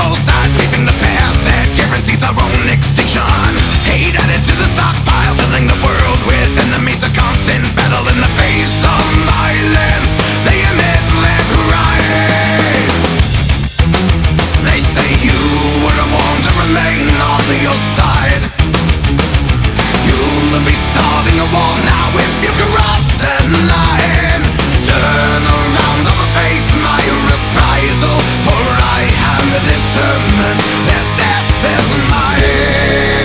both sides paving the path that guarantees our own extinction. Hate added to the stockpile, filling the world with enemies. A constant battle in the face of violence. They emit their crying. They say you were the one to remain on your side. You'll be starting a war now if you cross that line. Turn around or face my reprisal, for I am determined that this is mine.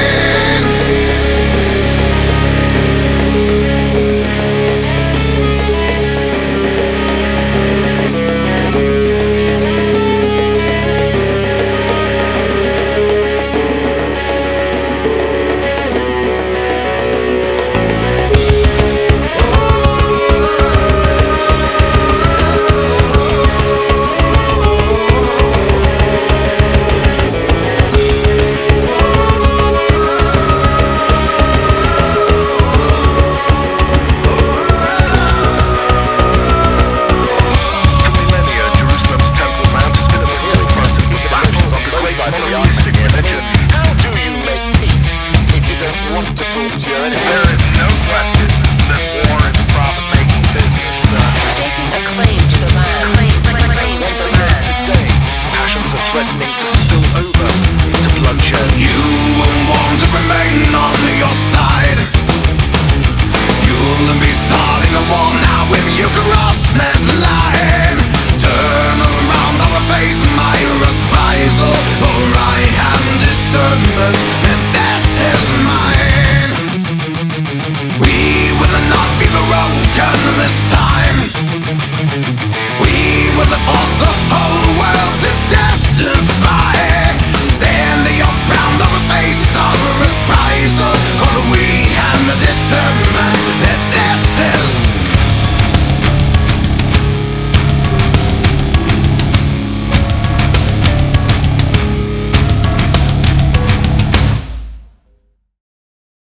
Threatening to spill over into bloodshed. You will want to remain on your side. You'll be starting a war now if you cross that line. Turn around or face my reprisal, for I am determined, and this is